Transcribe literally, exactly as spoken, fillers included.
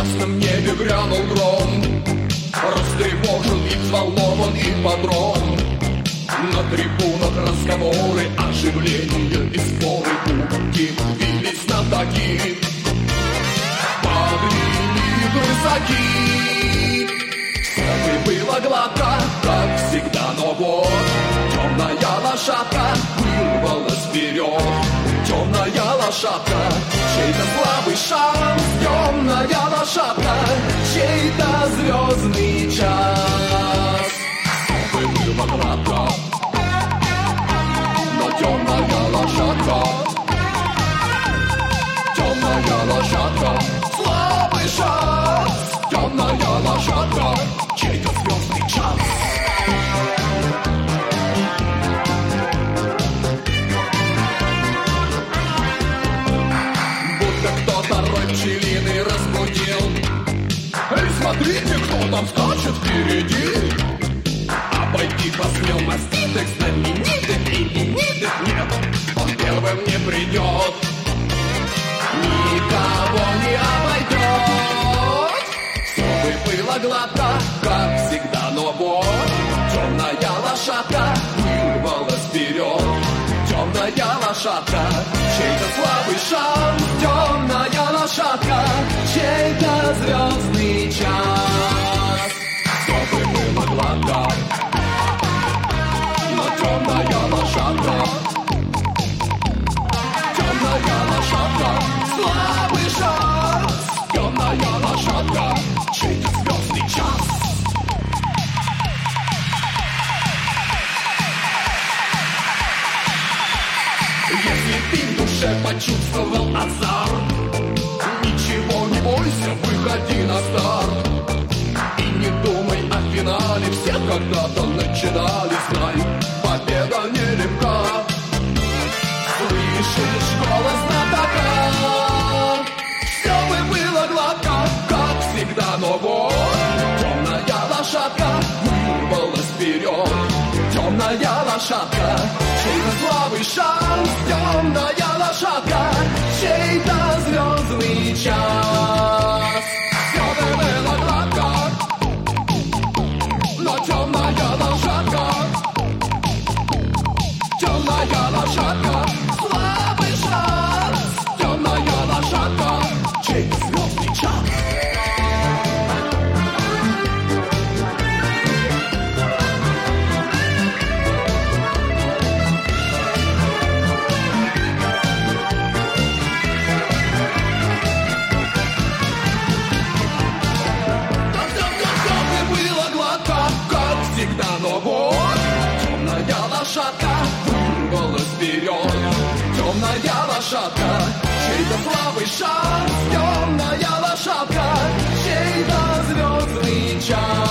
ясном небе грянул гром, растревожил и взволнован ипподром. На трибунах разговоры, оживление и споры, пуки бились знатоки, подвели высоки. Все было гладко, как всегда, но вот темная лошадка вырвалась вперед. Темная лошадка, чей-то слабый шанс. Темная лошадка, чей-то звездный час. Все было гладко, но темная лошадка, темная лошадка, слабый шанс. Темная лошадка, чей-то звездный час. Будто кто-то рой пчелиный разбудил. Эй, смотрите, кто там скачет впереди. Обойти посмел маститых, знаменитых, именитых нет. Он первым не придет, никого не обойдет. Все бы было гладко, как всегда, но вот темная лошадка вырвалась вперед. Темная лошадка, чей-то слабый шанс. Темная лошадка, чей-то звездный час. Все бы было гладко, но темная лошадка, темная лошадка, слабый шанс. Темная лошадка, чей-то звездный час. Если ты в душе почувствовал азарт, ничего не бойся, выходи на старт. И не думай о финале, все когда-то начинали, знай, победа нелегка. Слышишь голос знатока? Все бы было гладко, как всегда, но вот темная лошадка вырвалась вперед. Темная лошадка, чей-то слабый шанс. Темная лошадка, чей-то звездный час. Все бы было гладко, но темная лошадка, темная лошадка, слабый шанс. Темная лошадка, чей-то звездный час. Но вот темная лошадка вырвалась вперед. Темная лошадка, чей-то слабый шанс. Темная лошадка, чей-то звездный час.